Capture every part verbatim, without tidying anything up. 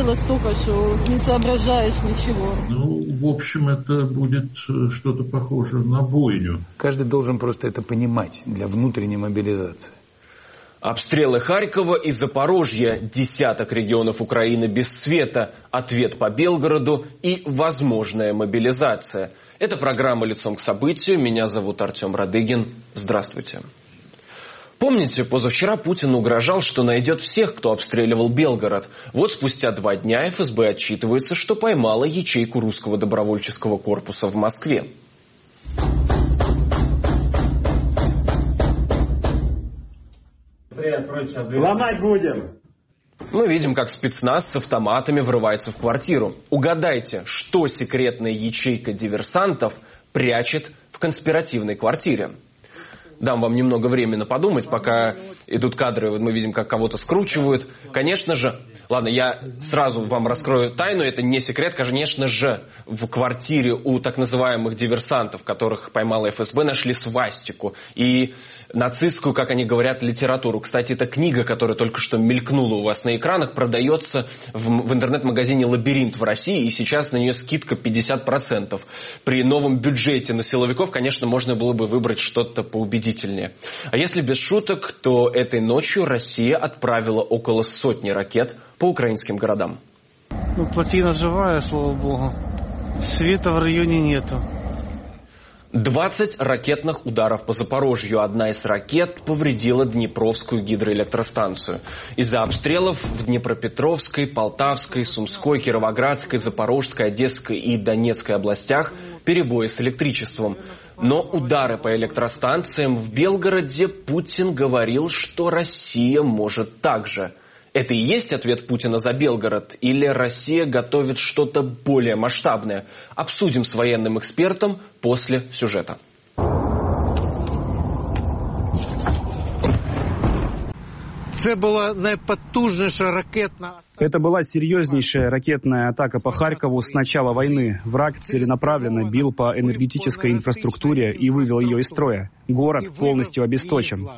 Летело столько, что не соображаешь ничего. Ну, в общем, это будет что-то похоже на бойню. Каждый должен просто это понимать для внутренней мобилизации. Обстрелы Харькова и Запорожья, десяток регионов Украины без света, ответ по Белгороду и возможная мобилизация. Это программа «Лицом к событию». Меня зовут Артем Радыгин. Здравствуйте. Помните, позавчера Путин угрожал, что найдет всех, кто обстреливал Белгород. Вот спустя два дня эф эс бэ отчитывается, что поймала ячейку русского добровольческого корпуса в Москве. Ломать будем! Мы видим, как спецназ с автоматами врывается в квартиру. Угадайте, что секретная ячейка диверсантов прячет в конспиративной квартире. Дам вам немного времени подумать, пока идут кадры, мы видим, как кого-то скручивают. Конечно же, ладно, я сразу вам раскрою тайну, это не секрет, конечно же, в квартире у так называемых диверсантов, которых поймала эф эс бэ, нашли свастику и нацистскую, как они говорят, литературу. Кстати, эта книга, которая только что мелькнула у вас на экранах, продается в, в интернет-магазине «Лабиринт» в России, и сейчас на нее скидка пятьдесят процентов. При новом бюджете на силовиков, конечно, можно было бы выбрать что-то поубедительнее. А если без шуток, то этой ночью Россия отправила около сотни ракет по украинским городам. Ну, плотина живая, слава богу. Света в районе нету. двадцать ракетных ударов по Запорожью. Одна из ракет повредила Днепровскую гидроэлектростанцию. Из-за обстрелов в Днепропетровской, Полтавской, Сумской, Кировоградской, Запорожской, Одесской и Донецкой областях перебои с электричеством. Но удары по электростанциям в Белгороде Путин говорил, что Россия может так же. Это и есть ответ Путина за Белгород? Или Россия готовит что-то более масштабное? Обсудим с военным экспертом после сюжета. Это была наипотужнейшая ракетная... Это была серьезнейшая ракетная атака по Харькову с начала войны. Враг целенаправленно бил по энергетической инфраструктуре и вывел ее из строя. Город полностью обесточен.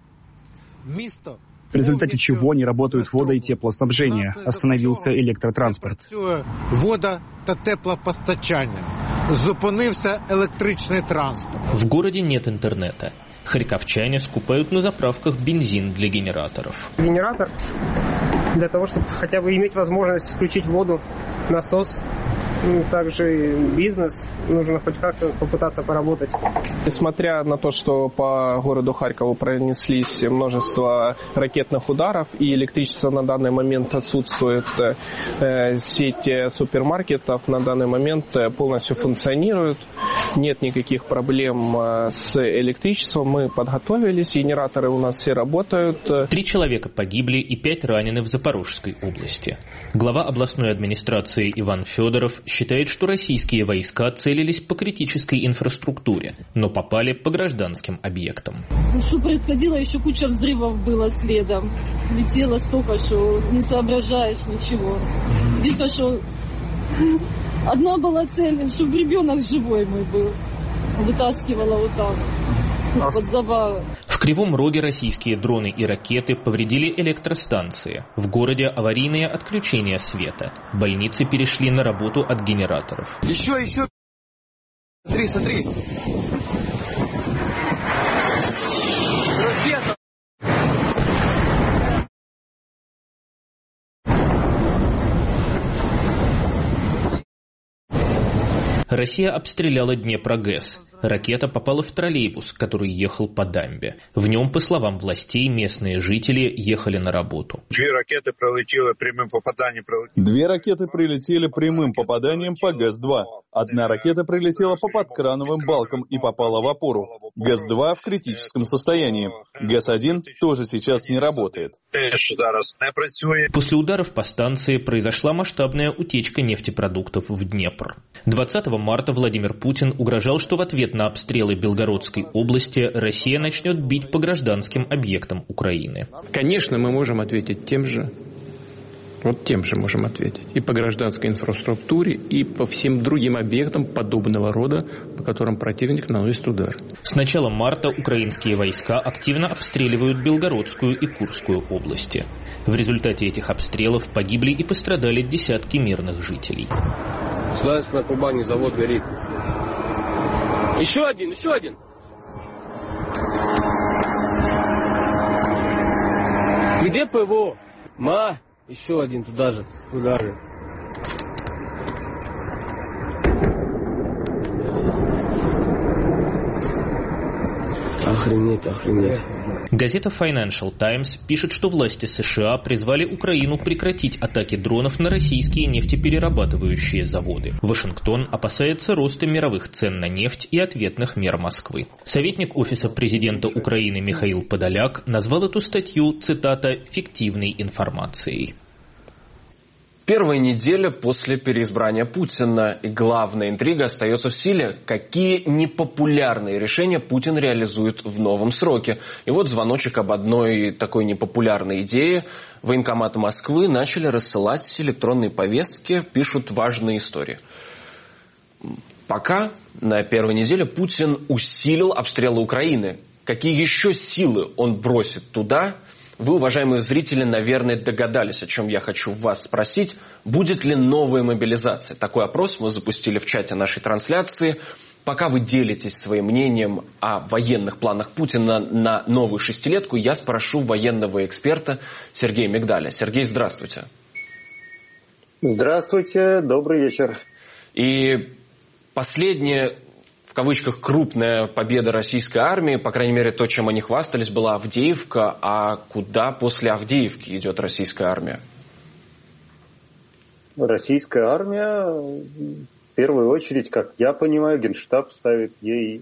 В результате чего не работают водо- и теплоснабжение. Остановился электротранспорт. Вода та теплопостачання. Зупинився електричний транспорт. В городе нет интернета. Харьковчане скупают на заправках бензин для генераторов. Генератор для того, чтобы хотя бы иметь возможность включить воду, насос. Также бизнес, нужно хоть как-то попытаться поработать. Несмотря на то, что по городу Харькову пронеслись множество ракетных ударов и электричество на данный момент отсутствует, сеть супермаркетов на данный момент полностью функционирует. Нет никаких проблем с электричеством. Мы подготовились, генераторы у нас все работают. Три человека погибли и пять ранены в Запорожской области. Глава областной администрации Иван Федоров считает, что российские войска целились по критической инфраструктуре, но попали по гражданским объектам. Ну, что происходило, еще куча взрывов было следом. Летело столько, что не соображаешь ничего. Единственное, что одна была цель, чтобы ребенок живой мой был. Вытаскивала вот так, из-под завала. В Кривом Роге российские дроны и ракеты повредили электростанции. В городе аварийное отключение света. Больницы перешли на работу от генераторов. Еще, еще. Смотри, смотри. Ракета. Россия обстреляла Днепрогэс. Ракета попала в троллейбус, который ехал по дамбе. В нем, по словам властей, местные жители ехали на работу. Две ракеты пролетели прямым попаданием. Две ракеты прилетели прямым попаданием по ГЭС-два. Одна ракета прилетела по подкрановым балкам и попала в опору. ГЭС-два в критическом состоянии. ГЭС-один тоже сейчас не работает. После ударов по станции произошла масштабная утечка нефтепродуктов в Днепр. двадцатого марта Владимир Путин угрожал, что в ответ на обстрелы Белгородской области Россия начнет бить по гражданским объектам Украины. Конечно, мы можем ответить тем же. Вот тем же можем ответить. И по гражданской инфраструктуре, и по всем другим объектам подобного рода, по которым противник наносит удар. С начала марта украинские войска активно обстреливают Белгородскую и Курскую области. В результате этих обстрелов погибли и пострадали десятки мирных жителей. Славянск на Кубани, завод горит. Еще один, еще один. Где ПВО? Ма, еще один туда же, туда же. Охренеть, охренеть. Газета Financial Times пишет, что власти США призвали Украину прекратить атаки дронов на российские нефтеперерабатывающие заводы. Вашингтон опасается роста мировых цен на нефть и ответных мер Москвы. Советник Офиса президента Украины Михаил Подоляк назвал эту статью, цитата, «фиктивной информацией». Первая неделя после переизбрания Путина, и главная интрига остается в силе. Какие непопулярные решения Путин реализует в новом сроке? И вот звоночек об одной такой непопулярной идее. Военкоматы Москвы начали рассылать электронные повестки, пишут важные истории. Пока на первой неделе Путин усилил обстрелы Украины. Какие еще силы он бросит туда? Вы, уважаемые зрители, наверное, догадались, о чем я хочу вас спросить. Будет ли новая мобилизация? Такой опрос мы запустили в чате нашей трансляции. Пока вы делитесь своим мнением о военных планах Путина на новую шестилетку, я спрошу военного эксперта Сергея Мигдаля. Сергей, здравствуйте. Здравствуйте, добрый вечер. И последнее... в кавычках, крупная победа российской армии, по крайней мере, то, чем они хвастались, была Авдеевка. А куда после Авдеевки идет российская армия? Российская армия, в первую очередь, как я понимаю, Генштаб ставит ей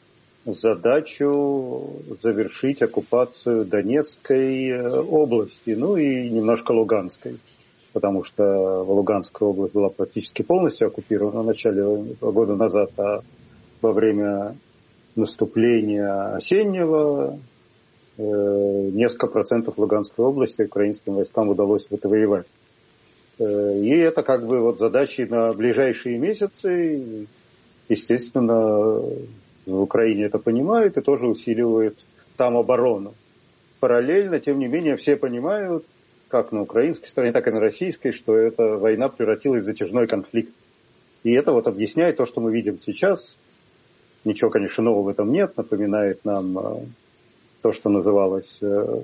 задачу завершить оккупацию Донецкой области, ну и немножко Луганской. Потому что Луганская область была практически полностью оккупирована в начале года назад, а во время наступления осеннего э, несколько процентов Луганской области украинским войскам удалось отвоевать. Э, и это как бы вот задачи на ближайшие месяцы. Естественно, в Украине это понимают и тоже усиливают там оборону. Параллельно, тем не менее, все понимают, как на украинской стороне, так и на российской, что эта война превратилась в затяжной конфликт. И это вот объясняет то, что мы видим сейчас. Ничего, конечно, нового в этом нет. Напоминает нам э, то, что называлось, э,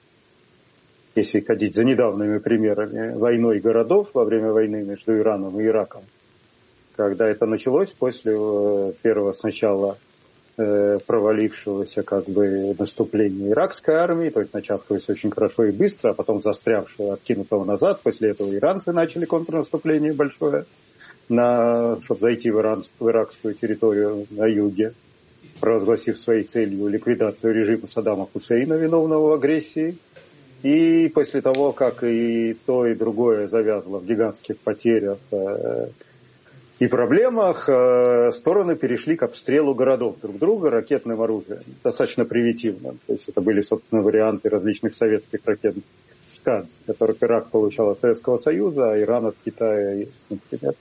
если ходить за недавними примерами, войной городов во время войны между Ираном и Ираком. Когда это началось после э, первого сначала э, провалившегося как бы наступления иракской армии, то есть начавшегося очень хорошо и быстро, а потом застрявшего, откинутого назад. После этого иранцы начали контрнаступление большое, на, чтобы зайти в, Иран, в иракскую территорию на юге, провозгласив своей целью ликвидацию режима Саддама Хусейна, виновного в агрессии. И после того, как и то, и другое завязло в гигантских потерях э, и проблемах, э, стороны перешли к обстрелу городов друг друга ракетным оружием, достаточно примитивным. То есть это были, собственно, варианты различных советских ракет «Скад», которых Ирак получал от Советского Союза, а Иран от Китая, например.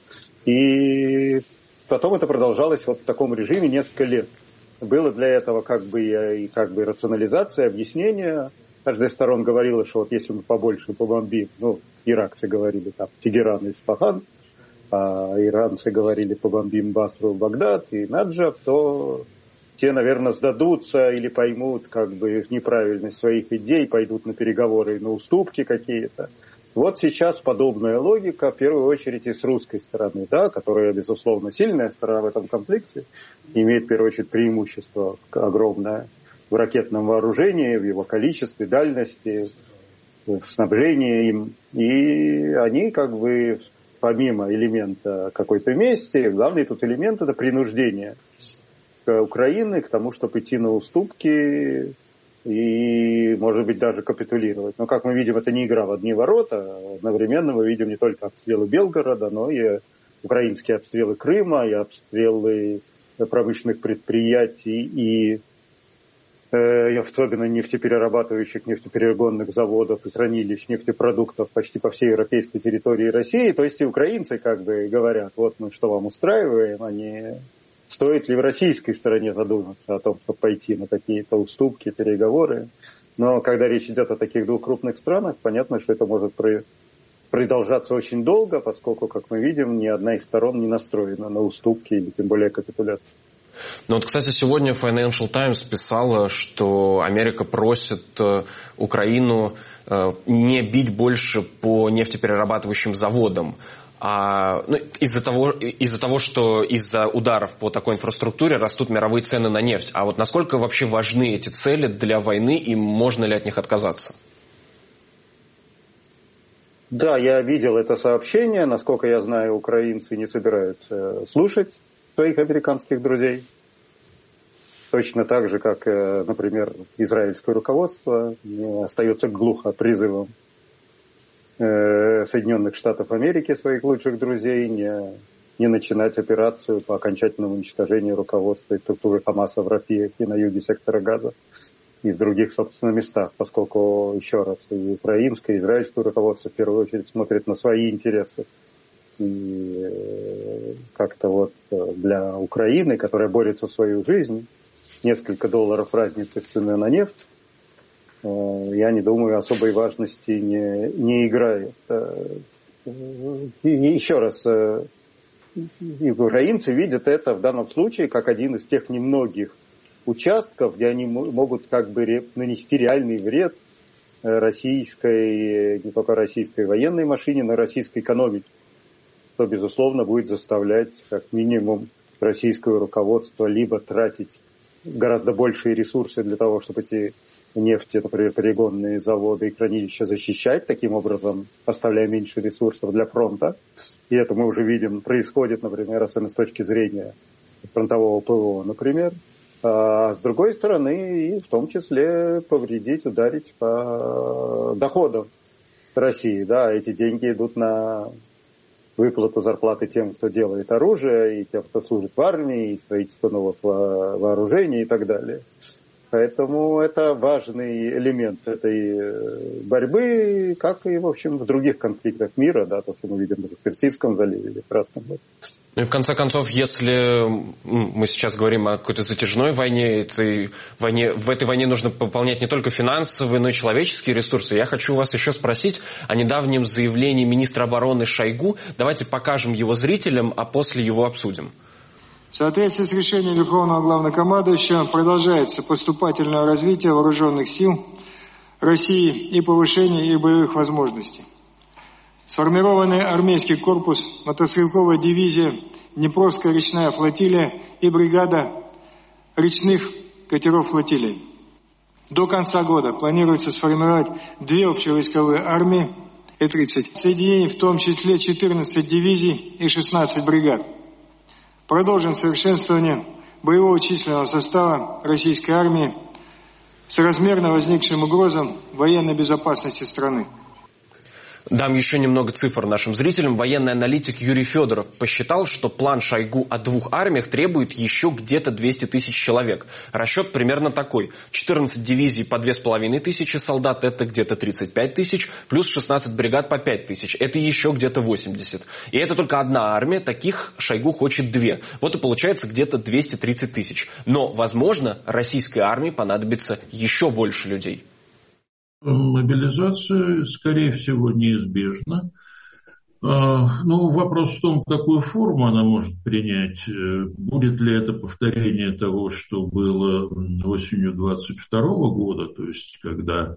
И потом это продолжалось вот в таком режиме несколько лет. Было для этого как бы и как бы рационализация, объяснение. Каждая из сторон говорила, что вот если мы побольше побомбим, ну, иракцы говорили там Тегеран и Исфахан, а иранцы говорили побомбим Басру, Багдад и Наджаф, то те, наверное, сдадутся или поймут как бы неправильность своих идей, пойдут на переговоры, на уступки какие-то. Вот сейчас подобная логика, в первую очередь и с русской стороны, да, которая, безусловно, сильная сторона в этом конфликте, имеет, в первую очередь, преимущество огромное в ракетном вооружении, в его количестве, дальности, в снабжении им. И они, как бы, помимо элемента какой-то мести, главный тут элемент – это принуждение Украины к тому, чтобы идти на уступки и, может быть, даже капитулировать. Но, как мы видим, это не игра в одни ворота. Одновременно мы видим не только обстрелы Белгорода, но и украинские обстрелы Крыма, и обстрелы промышленных предприятий и особенно нефтеперерабатывающих, нефтеперегонных заводов и хранилищ нефтепродуктов почти по всей европейской территории России. То есть и украинцы как бы говорят, вот мы что вам устраиваем, а не стоит ли в российской стороне задуматься о том, чтобы пойти на какие-то уступки, переговоры. Но когда речь идет о таких двух крупных странах, понятно, что это может продолжаться очень долго, поскольку, как мы видим, ни одна из сторон не настроена на уступки или тем более капитуляцию. Ну вот, кстати, сегодня Financial Times писала, что Америка просит Украину не бить больше по нефтеперерабатывающим заводам. А, ну, из-за того, из-за того, что из-за ударов по такой инфраструктуре растут мировые цены на нефть. А вот насколько вообще важны эти цели для войны и можно ли от них отказаться? Да, я видел это сообщение. Насколько я знаю, украинцы не собираются слушать своих американских друзей. Точно так же, как, например, израильское руководство не остается глухо призывом Соединенных Штатов Америки, своих лучших друзей, не, не начинать операцию по окончательному уничтожению руководства и структуры Хамаса в Рафиях и на юге сектора Газа и в других, собственно, местах, поскольку, еще раз, и украинское, и израильское руководство в первую очередь смотрит на свои интересы. И как-то вот для Украины, которая борется за свою жизнь, несколько долларов разницы в цене на нефть, я не думаю, особой важности не, не играет. И еще раз, и украинцы видят это в данном случае как один из тех немногих участков, где они могут как бы нанести реальный вред российской, не только российской военной машине, но и российской экономике, что, безусловно, будет заставлять как минимум российское руководство либо тратить гораздо большие ресурсы для того, чтобы эти нефти, например, перегонные заводы и хранилища защищать, таким образом оставляя меньше ресурсов для фронта. И это мы уже видим, происходит, например, особенно с точки зрения фронтового ПВО, например. А с другой стороны, и в том числе повредить, ударить по доходам России. Да, эти деньги идут на выплату зарплаты тем, кто делает оружие, и тем, кто служит в армии, и строительство новых вооружений и так далее. Поэтому это важный элемент этой борьбы, как и, в общем, в других конфликтах мира, да, то, что мы видим в Персидском заливе или в Красном море. Ну и в конце концов, если мы сейчас говорим о какой-то затяжной войне, этой войне, в этой войне нужно пополнять не только финансовые, но и человеческие ресурсы. Я хочу вас еще спросить о недавнем заявлении министра обороны Шойгу. Давайте покажем его зрителям, а после его обсудим. В соответствии с решением Верховного Главнокомандующего продолжается поступательное развитие вооруженных сил России и повышение их боевых возможностей. Сформированный армейский корпус, мотострелковая дивизия, Днепровская речная флотилия и бригада речных катеров флотилии. До конца года планируется сформировать две общевойсковые армии и тридцать соединений, в том числе четырнадцать дивизий и шестнадцать бригад. Продолжим совершенствование боевого численного состава российской армии с размерно возникшим угрозам военной безопасности страны. Дам еще немного цифр нашим зрителям. Военный аналитик Юрий Федоров посчитал, что план Шойгу о двух армиях требует еще где-то двести тысяч человек. Расчет примерно такой. четырнадцать дивизий по две с половиной тысячи солдат, это где-то тридцать пять тысяч, плюс шестнадцать бригад по пять тысяч, это еще где-то восемьдесят. И это только одна армия, таких Шойгу хочет две. Вот и получается где-то двести тридцать тысяч. Но, возможно, российской армии понадобится еще больше людей. Мобилизация, скорее всего, неизбежна. Ну, вопрос в том, какую форму она может принять. Будет ли это повторение того, что было осенью двадцать второго года, то есть когда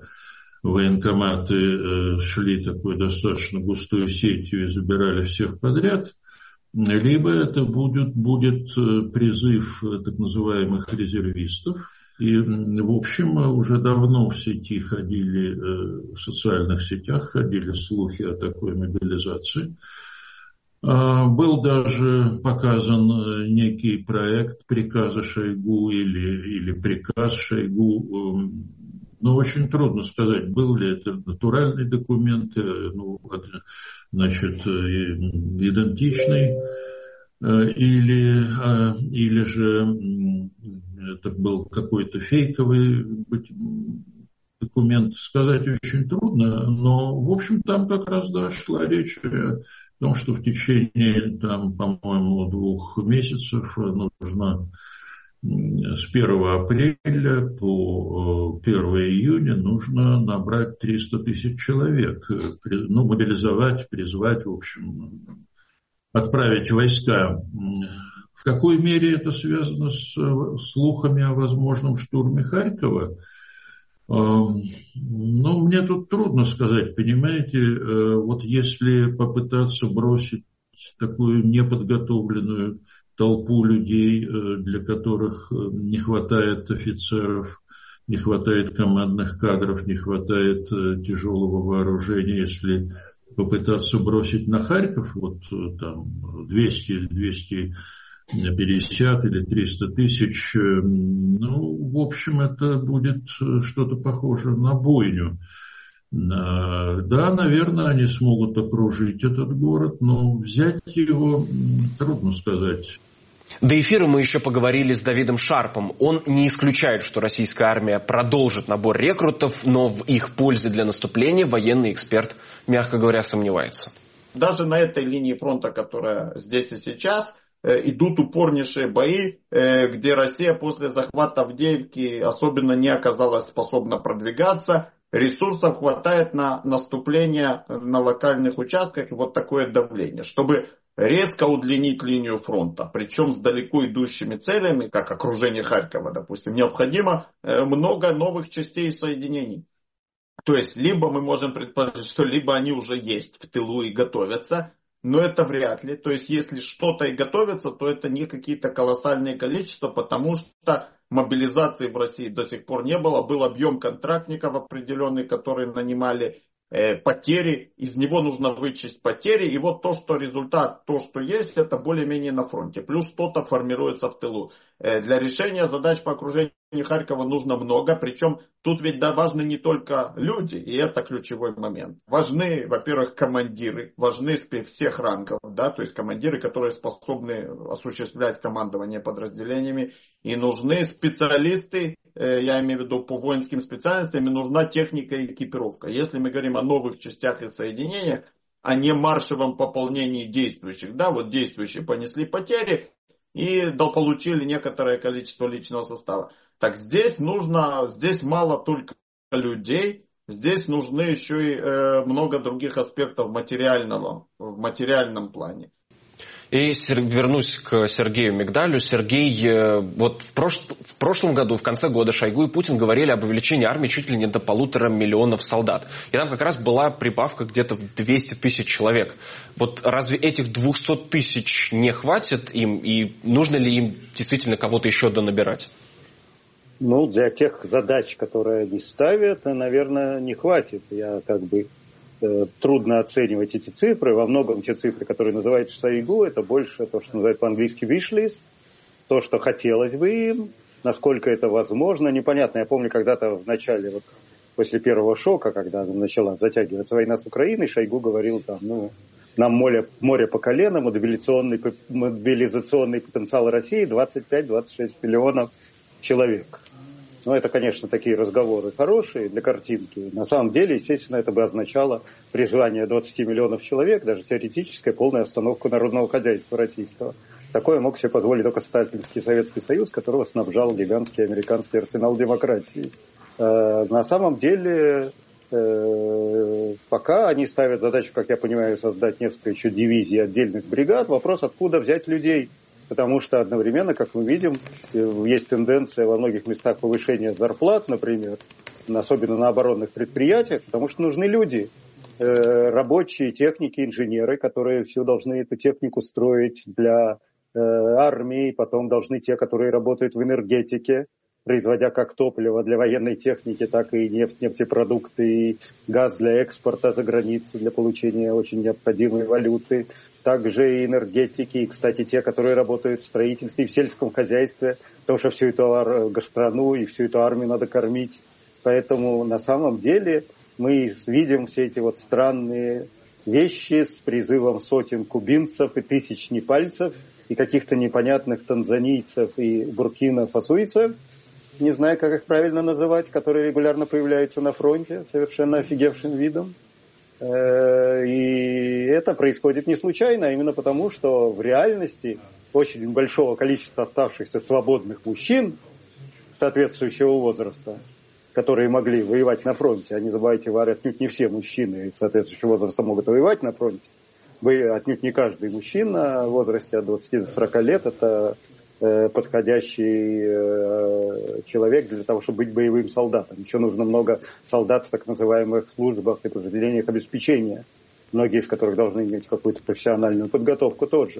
военкоматы шли такой достаточно густой сетью и забирали всех подряд, либо это будет, будет призыв так называемых резервистов. И, в общем, уже давно в сети ходили, в социальных сетях ходили слухи о такой мобилизации. Был даже показан некий проект приказа Шойгу или, или приказ Шойгу. Но очень трудно сказать, был ли это натуральный документ, ну, значит, идентичный, или, или же это был какой-то фейковый документ, сказать очень трудно, но, в общем, там как раз, да, шла речь о том, что в течение, там, по-моему, двух месяцев нужно с первого апреля по первого июня нужно набрать триста тысяч человек, ну, мобилизовать, призвать, в общем, отправить войска. В какой мере это связано с слухами о возможном штурме Харькова? Ну, мне тут трудно сказать, понимаете, вот если попытаться бросить такую неподготовленную толпу людей, для которых не хватает офицеров, не хватает командных кадров, не хватает тяжелого вооружения, если попытаться бросить на Харьков вот там двести или двести пятьдесят или триста тысяч, ну, в общем, это будет что-то похожее на бойню. Да, наверное, они смогут окружить этот город, но взять его трудно сказать. До эфира мы еще поговорили с Давидом Шарпом. Он не исключает, что российская армия продолжит набор рекрутов, но в их пользе для наступления военный эксперт, мягко говоря, сомневается. Даже на этой линии фронта, которая здесь и сейчас, идут упорнейшие бои, где Россия после захвата Авдеевки особенно не оказалась способна продвигаться. Ресурсов хватает на наступление на локальных участках и вот такое давление, чтобы резко удлинить линию фронта, причем с далеко идущими целями, как окружение Харькова, допустим, необходимо много новых частей и соединений. То есть, либо мы можем предположить, что либо они уже есть в тылу и готовятся, но это вряд ли. То есть, если что-то и готовится, то это не какие-то колоссальные количества, потому что мобилизации в России до сих пор не было. Был объем контрактников определенный, которые нанимали э, потери. Из него нужно вычесть потери. И вот то, что результат, то, что есть, это более-менее на фронте. Плюс что-то формируется в тылу. Э, для решения задач по окружению Харькова нужно много. Причем тут ведь да, важны не только люди. И это ключевой момент. Важны, во-первых, командиры. Важны всех рангов. Да, то есть командиры, которые способны осуществлять командование подразделениями. И нужны специалисты, я имею в виду по воинским специальностям, и нужна техника и экипировка. Если мы говорим о новых частях и соединениях, а не маршевом пополнении действующих. Да, вот действующие понесли потери и дополучили некоторое количество личного состава. Так здесь нужно, здесь мало только людей, здесь нужны еще и э, много других аспектов материального, в материальном плане. И вернусь к Сергею Мигдалю. Сергей, вот в, прош... в прошлом году, в конце года, Шойгу и Путин говорили об увеличении армии чуть ли не до полутора миллионов солдат. И там как раз была прибавка где-то в двести тысяч человек. Вот разве этих двухсот тысяч не хватит им? И нужно ли им действительно кого-то еще донабирать? Ну, для тех задач, которые они ставят, наверное, не хватит. Я как бы... Трудно оценивать эти цифры. Во многом те цифры, которые называют Шойгу, это больше то, что называют по-английски wish list, то, что хотелось бы им, насколько это возможно, непонятно. Я помню, когда-то в начале, вот, после первого шока, когда начала затягиваться война с Украиной, Шойгу говорил там, ну, нам море, море по колено, мобилизационный, мобилизационный потенциал России двадцать пять - двадцать шесть миллионов человек. Ну, это, конечно, такие разговоры хорошие для картинки. На самом деле, естественно, это бы означало призвание двадцати миллионов человек, даже теоретическая полная остановку народного хозяйства российского. Такое мог себе позволить только Сталинский Советский Союз, которого снабжал гигантский американский арсенал демократии. Э, на самом деле, э, пока они ставят задачу, как я понимаю, создать несколько еще дивизий, отдельных бригад, вопрос, откуда взять людей. Потому что одновременно, как мы видим, есть тенденция во многих местах повышения зарплат, например, особенно на оборонных предприятиях, потому что нужны люди, рабочие, техники, инженеры, которые все должны эту технику строить для армии, потом должны те, которые работают в энергетике, производя как топливо для военной техники, так и нефть, нефтепродукты, и газ для экспорта за границу, для получения очень необходимой валюты. Также и энергетики, и, кстати, те, которые работают в строительстве и в сельском хозяйстве, потому что всю эту страну и всю эту армию надо кормить. Поэтому на самом деле мы видим все эти вот странные вещи с призывом сотен кубинцев и тысяч непальцев, и каких-то непонятных танзанийцев и буркино-фасуйцев, не знаю, как их правильно называть, которые регулярно появляются на фронте, совершенно офигевшим видом. И это происходит не случайно, а именно потому, что в реальности очень большого количества оставшихся свободных мужчин соответствующего возраста, которые могли воевать на фронте, а не забывайте, отнюдь не все мужчины соответствующего возраста могут воевать на фронте, отнюдь не каждый мужчина в возрасте от двадцати до сорока лет это подходящий человек для того, чтобы быть боевым солдатом. Еще нужно много солдат в так называемых службах и подразделениях обеспечения, многие из которых должны иметь какую-то профессиональную подготовку тоже.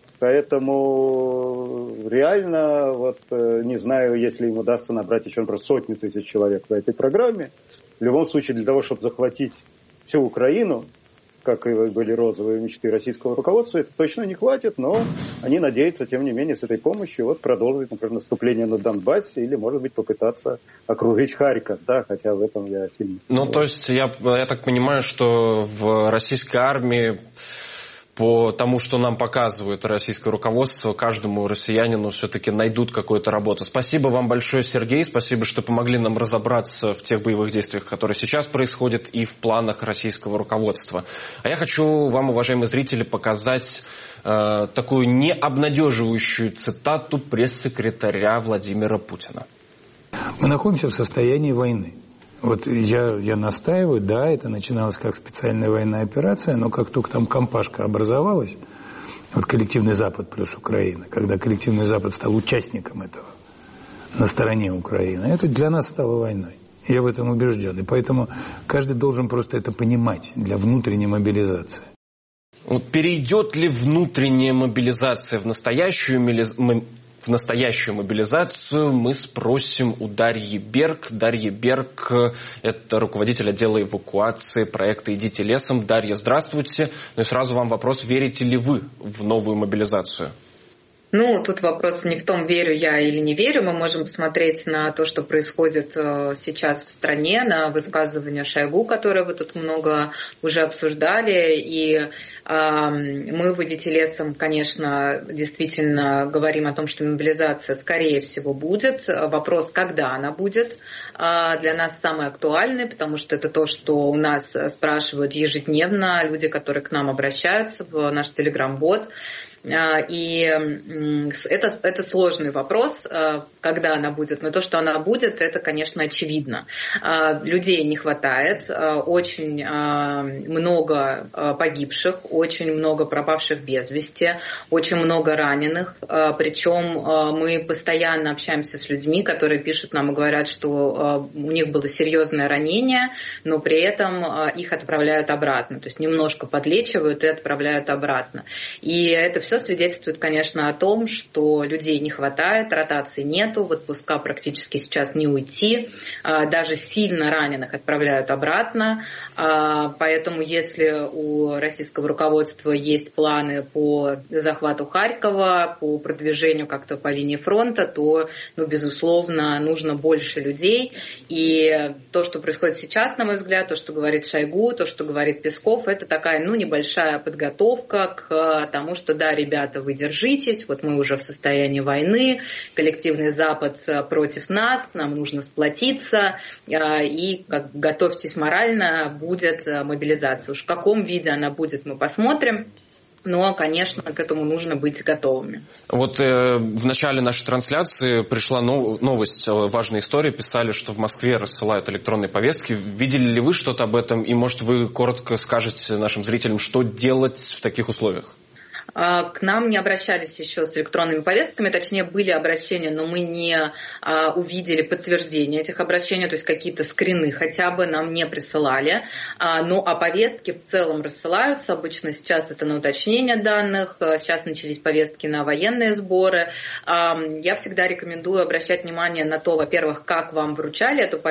Поэтому реально, вот не знаю, если им удастся набрать еще просто сотню тысяч человек в этой программе, в любом случае для того, чтобы захватить всю Украину, как и были розовые мечты российского руководства, это точно не хватит, но они надеются, тем не менее, с этой помощью вот продолжить, например, наступление на Донбассе или, может быть, попытаться окружить Харьков, да, хотя в этом я сильно... Ну, то есть, я, я так понимаю, что в российской армии по тому, что нам показывает российское руководство, каждому россиянину все-таки найдут какую-то работу. Спасибо вам большое, Сергей. Спасибо, что помогли нам разобраться в тех боевых действиях, которые сейчас происходят, и в планах российского руководства. А я хочу вам, уважаемые зрители, показать э, такую необнадеживающую цитату пресс-секретаря Владимира Путина. Мы находимся в состоянии войны. Вот я, я настаиваю, да, это начиналось как специальная военная операция, но как только там компашка образовалась, вот коллективный Запад плюс Украина, когда коллективный Запад стал участником этого на стороне Украины, это для нас стало войной. Я в этом убежден. И поэтому каждый должен просто это понимать для внутренней мобилизации. Вот перейдет ли внутренняя мобилизация в настоящую мобилизацию? В настоящую мобилизацию мы спросим у Дарьи Берг. Дарья Берг – это руководитель отдела эвакуации проекта «Идите лесом». Дарья, здравствуйте. Ну и сразу вам вопрос, верите ли вы в новую мобилизацию? Ну, тут вопрос не в том, верю я или не верю. Мы можем посмотреть на то, что происходит сейчас в стране, на высказывания Шойгу, которые вы тут много уже обсуждали. И э, мы в «Идите лесом», конечно, действительно говорим о том, что мобилизация, скорее всего, будет. Вопрос, когда она будет, э, для нас самый актуальный, потому что это то, что у нас спрашивают ежедневно люди, которые к нам обращаются в наш телеграм-бот. И это, это сложный вопрос, когда она будет, но то, что она будет, это, конечно, очевидно. Людей не хватает, очень много погибших, очень много пропавших без вести, очень много раненых, причем мы постоянно общаемся с людьми, которые пишут нам и говорят, что у них было серьезное ранение, но при этом их отправляют обратно, то есть немножко подлечивают и отправляют обратно. И это все свидетельствует, конечно, о том, что людей не хватает, ротации нету, в отпуска практически сейчас не уйти, даже сильно раненых отправляют обратно, поэтому если у российского руководства есть планы по захвату Харькова, по продвижению как-то по линии фронта, то, ну, безусловно, нужно больше людей, и то, что происходит сейчас, на мой взгляд, то, что говорит Шойгу, то, что говорит Песков, это такая, ну, небольшая подготовка к тому, что, да, ребята, вы держитесь, вот мы уже в состоянии войны, коллективный Запад против нас, нам нужно сплотиться, и как, готовьтесь морально, будет мобилизация. Уж в каком виде она будет, мы посмотрим. Но, конечно, к этому нужно быть готовыми. Вот э, в начале нашей трансляции пришла нов- новость, важная история. Писали, что в Москве рассылают электронные повестки. Видели ли вы что-то об этом? И, может, вы коротко скажете нашим зрителям, что делать в таких условиях? К нам не обращались еще с электронными повестками, точнее были обращения, но мы не увидели подтверждения этих обращений, то есть какие-то скрины хотя бы нам не присылали. Ну а повестки в целом рассылаются, обычно сейчас это на уточнение данных, сейчас начались повестки на военные сборы. Я всегда рекомендую обращать внимание на то, во-первых, как вам вручали эту повестку,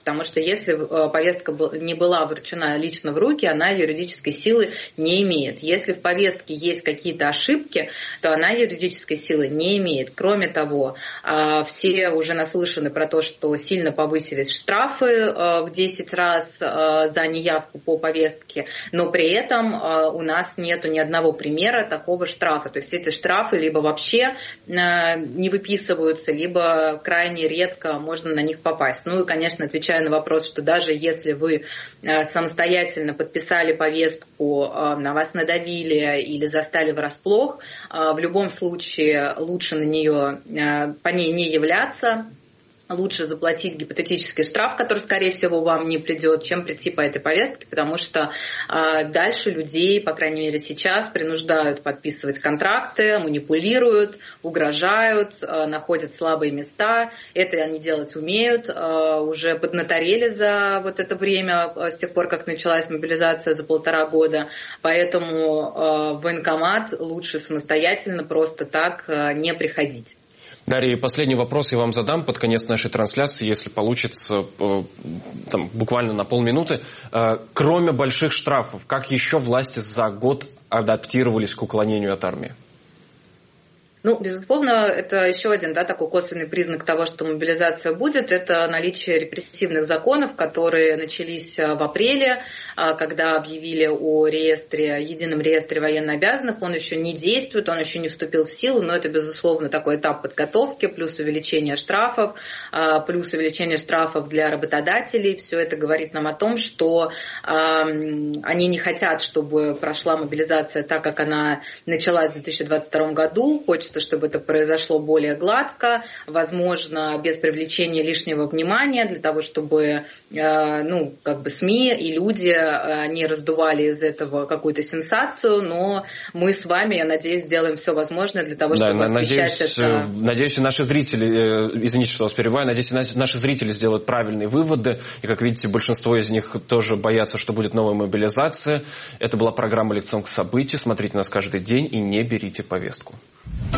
Потому что если повестка не была вручена лично в руки, она юридической силы не имеет. Если в повестке есть какие-то ошибки, то она юридической силы не имеет. Кроме того, все уже наслышаны про то, что сильно повысились штрафы в десять раз за неявку по повестке, но при этом у нас нету ни одного примера такого штрафа. То есть эти штрафы либо вообще не выписываются, либо крайне редко можно на них попасть. Ну и, конечно, отвечая на вопрос, что даже если вы самостоятельно подписали повестку, на вас надавили или застали врасплох, в любом случае лучше на нее, по ней не являться. Лучше заплатить гипотетический штраф, который, скорее всего, вам не придет, чем прийти по этой повестке, потому что э, дальше людей, по крайней мере сейчас, принуждают подписывать контракты, манипулируют, угрожают, э, находят слабые места. Это они делать умеют, э, уже поднаторели за вот это время, с тех пор, как началась мобилизация за полтора года. Поэтому э, в военкомат лучше самостоятельно просто так э, не приходить. Дарья, последний вопрос я вам задам под конец нашей трансляции, если получится, там, буквально на полминуты. Кроме больших штрафов, как еще власти за год адаптировались к уклонению от армии? Ну, безусловно, это еще один, да, такой косвенный признак того, что мобилизация будет. Это наличие репрессивных законов, которые начались в апреле, когда объявили о реестре, едином реестре военнообязанных. Он еще не действует, он еще не вступил в силу, но это, безусловно, такой этап подготовки, плюс увеличение штрафов, плюс увеличение штрафов для работодателей. Все это говорит нам о том, что они не хотят, чтобы прошла мобилизация так, как она началась в две тысячи двадцать втором году. Хочется, чтобы это произошло более гладко, возможно, без привлечения лишнего внимания, для того, чтобы ну, как бы СМИ и люди не раздували из этого какую-то сенсацию, но мы с вами, я надеюсь, сделаем все возможное для того, чтобы да, освещать надеюсь, это. Надеюсь, наши зрители, извините, что вас перебиваю, надеюсь, наши зрители сделают правильные выводы, и, как видите, большинство из них тоже боятся, что будет новая мобилизация. Это была программа «Лицом к событию». Смотрите нас каждый день и не берите повестку.